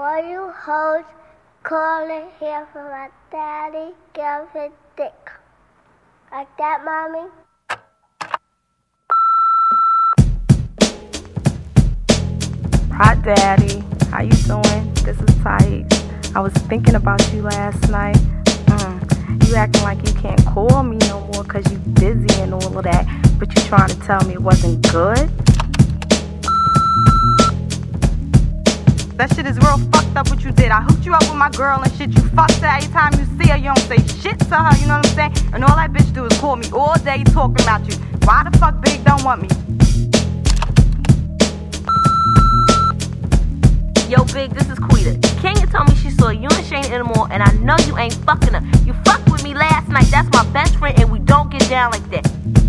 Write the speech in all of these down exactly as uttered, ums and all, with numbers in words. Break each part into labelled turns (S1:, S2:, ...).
S1: All you hoes calling here for my daddy, give his dick. Like that, mommy?
S2: Hi, Daddy. How you doing? This is Tight. I was thinking about you last night. Mm. You acting like you can't call me no more because you busy and all of that, but you trying to tell me it wasn't good?
S3: That shit is real fucked up what you did. I hooked you up with my girl and shit. You fucked her. Every time you see her, you don't say shit to her. You know what I'm saying? And all that bitch do is call me all day talking about you. Why the fuck Big don't want me?
S4: Yo, Big, this is Quita. Kenya told me she saw you and Shane in the mall, and I know you ain't fucking her. You fucked with me last night. That's my best friend, and we don't get down like that.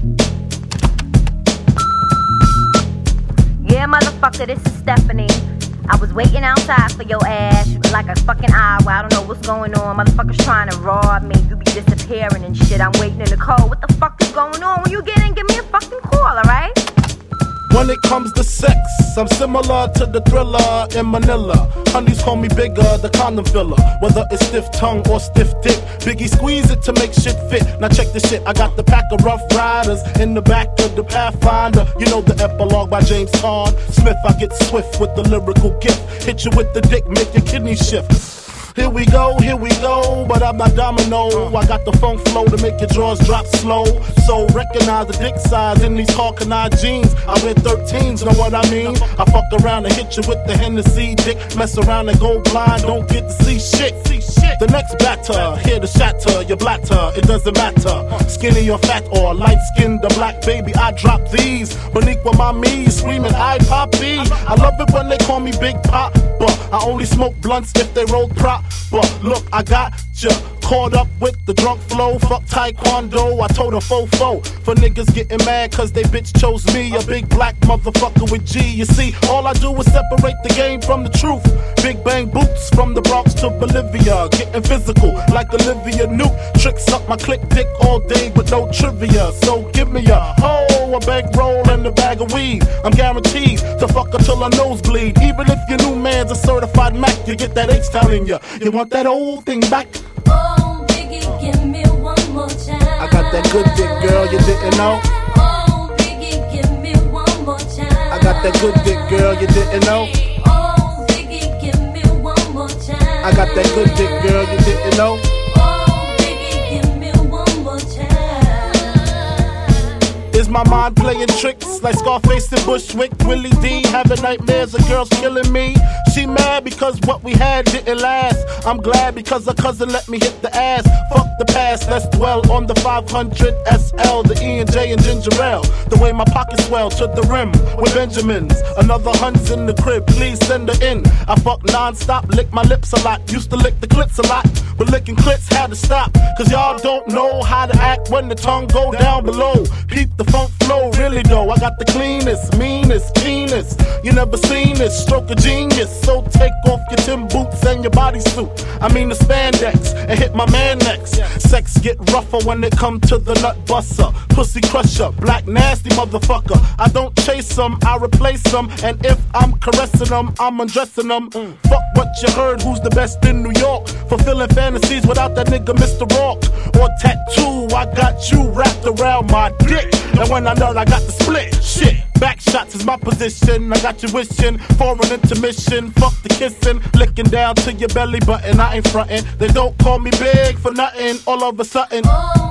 S4: Yeah, motherfucker, this is Stephanie. I was waiting outside for your ass like a fucking hour. I don't know what's going on. Motherfuckers trying to rob me. You be disappearing and shit. I'm waiting in the cold. What the fuck is going on? When you get in, give me a fucking call, alright?
S5: When it comes to sex, I'm similar to the Thriller in Manila. Honeys call me bigger, the condom filler. Whether it's stiff tongue or stiff dick, Biggie squeeze it to make shit fit. Now check this shit, I got the pack of Rough Riders in the back of the Pathfinder. You know the epilogue by James Todd Smith. I get swift with the lyrical gift. Hit you with the dick, make your kidney shift. Here we go, here we go, but I'm not domino. I got the funk flow to make your drawers drop slow. So recognize the dick size in these Hawk-and-I jeans. I wear thirteens, know what I mean? I fuck around and hit you with the Hennessy dick. Mess around and go blind, don't get to see shit. The next batter, here to shatter your blatter, it doesn't matter. Skinny or fat or light-skinned or black, baby, I drop these. Boniqua mommy, screaming, I poppy. I love it when they call me Big Pop, but I only smoke blunts if they roll prop. But look, I got ya caught up with the drunk flow. Fuck taekwondo, I told a fofo. For niggas getting mad cause they bitch chose me. A big black motherfucker with G. You see, all I do is separate the game from the truth. Big bang boots from the Bronx to Bolivia. Getting physical like Olivia Newt. Tricks up my click dick all day with no trivia. So give me a hoe, a bankroll and a bag of weed. I'm guaranteed to fuck her till her nose bleed. Even if your new man's a certified Mac, you get that H-Town in ya. You want that old thing back?
S6: Oh, Biggie, give me one more time.
S5: I got that good dick, girl, you didn't know?
S6: Oh, Biggie, give me one more time.
S5: I got that good dick, girl, you didn't know?
S6: Oh, Biggie, give me one more time.
S5: I got that good dick, girl, you didn't know?
S6: Oh, Biggie, give me one more time.
S5: Is my mind playing tricks like Scarface and Bushwick? Willie D having nightmares of girls killing me. She mad because what we had didn't last. I'm glad because her cousin let me hit the ass. Fuck the past, let's dwell on the five hundred S L, the E and J and Ginger Ale. The way my pockets swell to the rim with Benjamins. Another hund's in the crib, please send her in. I fuck non-stop, lick my lips a lot. Used to lick the clits a lot, but licking clits had to stop. Cause y'all don't know how to act when the tongue go down below. Peep the funk flow, really though. I got the cleanest, meanest, keenest. You never seen this, stroke of genius. So take off your Tim boots and your bodysuit. I mean the spandex, and hit my man next. Sex get rougher when it come to the nut buster. Pussy crusher, black nasty motherfucker. I don't chase them, I replace them. And if I'm caressing them, I'm undressing them. Mm. Fuck what you heard, who's the best in New York? Fulfilling fantasies without that nigga Mister Rock. Or tattoo, I got you wrapped around my dick. And when I nut, I got the split. Shit, back shots is my position. I got you wishing for an intermission. Fuck the kissing, licking down to your belly button. I ain't frontin'. They don't call me big for nothing. All of a sudden.
S6: Oh,